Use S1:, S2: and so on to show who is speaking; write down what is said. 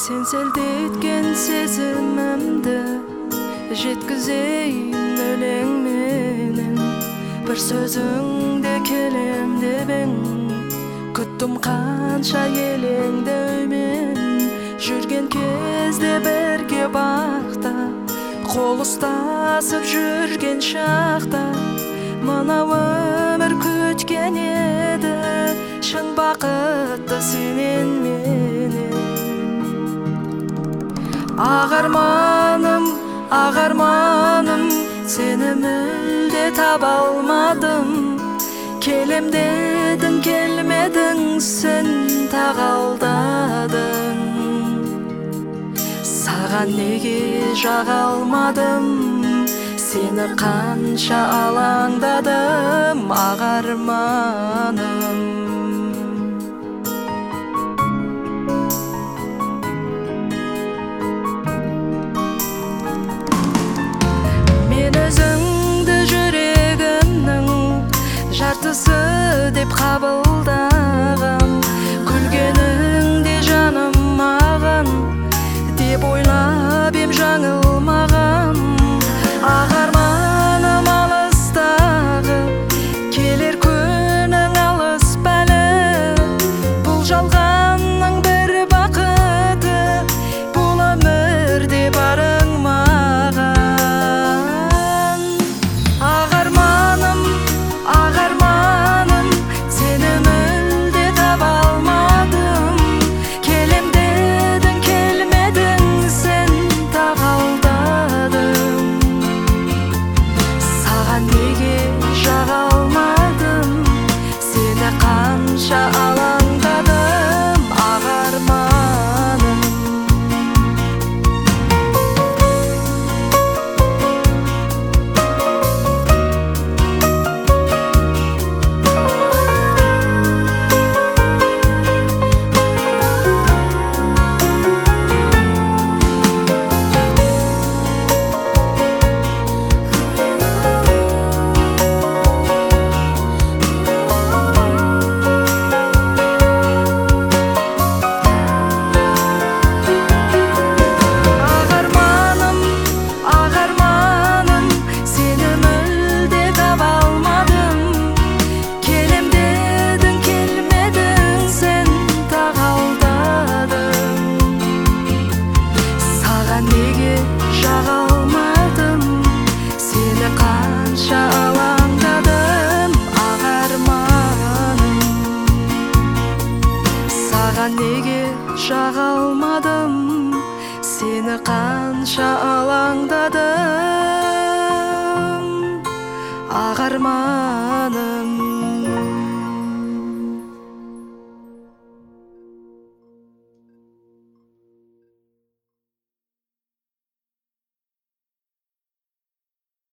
S1: Sen selдеткен сезімімді жеткізейін өлең менен. Бір сөзіңде келем деп ең, күттім қанша елеңді өймен. Жүрген кезде бірге бақта, қол ұстасып жүрген шақта, мына өмір күткен еді шын бақытты сенен менен. Ағарманым, ағарманым, сені мүлде таба алмадым. Келем дедің, келмедің, сен тағалдадың. Саған неге жаға алмадым, сені қанша алаңдадым, ағарманым. Өзіңді жүрегімнің жартысы деп қабылдаған, күлгеніңде жаным маған деп ойлап ем жаңылмаған. Ағарманым алыстағы, келер күнің алыс бәлі, бұл жалғанның бір бақыты, бұл өмірде барың маған. Алаңдадым, ағарманым. Неге жаға алмадым, сені қанша алаңдадым, ағарманым.